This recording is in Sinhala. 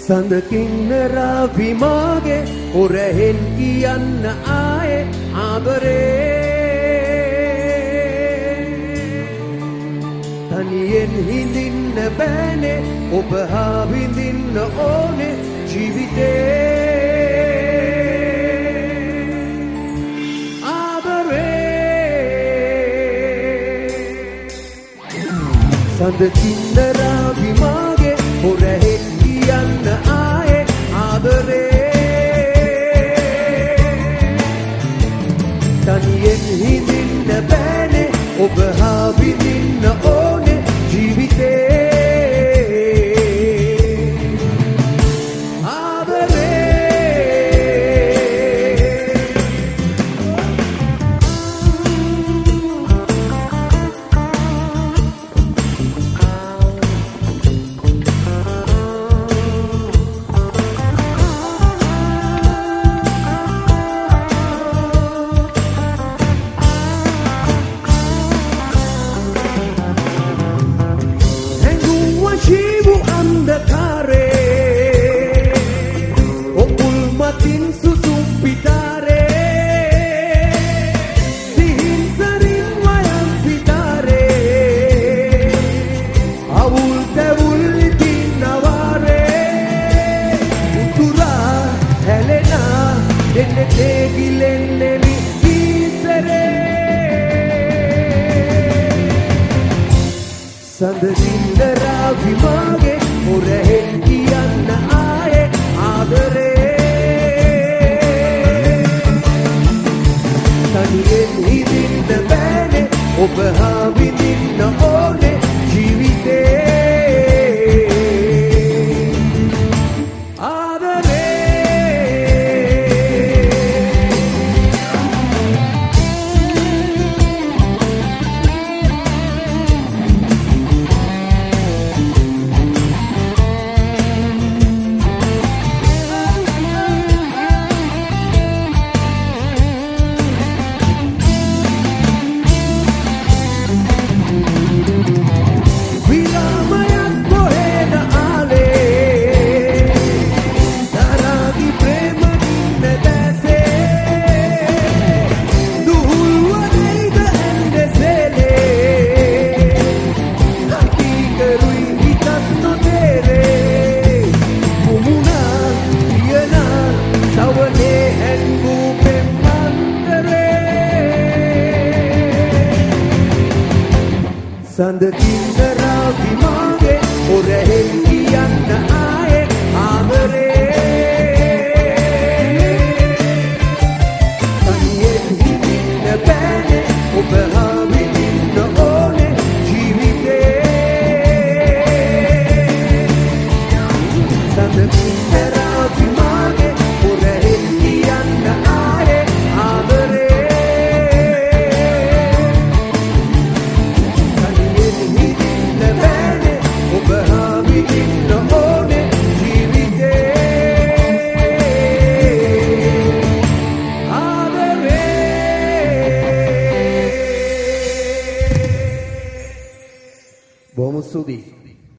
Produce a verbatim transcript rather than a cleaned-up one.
සඳකින්න රාවි මාගේ හොරහෙන් කියන්න ආයේ ආදරේ තනියෙන් හිඳින්න බෑනේ ඔබ හා විඳින්න ඕනේ ජීවිතේ සඳකින්න රාවි මාගේ හොරහෙන් කියන්න ආයේ ආදරේ තනියෙන් හිඳින්න බෑනේ ඔබ හා විඳින්න ඕනේ ජීවිතේ සඳකින්න රාවි මාගේ හොරහෙන් කියන්න ආයේ ආදරේ තනියෙන් හිඳින්න බෑනේ ඔබ හා විඳින්න ඕනේ ජීවිතේ සඳකින්න රාවි මාගේ හොරහෙන් කියන්න ආයේ ආදරේ තනියෙන් හිඳින්න බෑනේ ඔබ හා විඳින්න ඕනේ ජීවිතේ සඳකින්න රාවි මාගේ හොරහෙන් කියන්න ආයේ ආදරේ බොහොම ස්තුතියි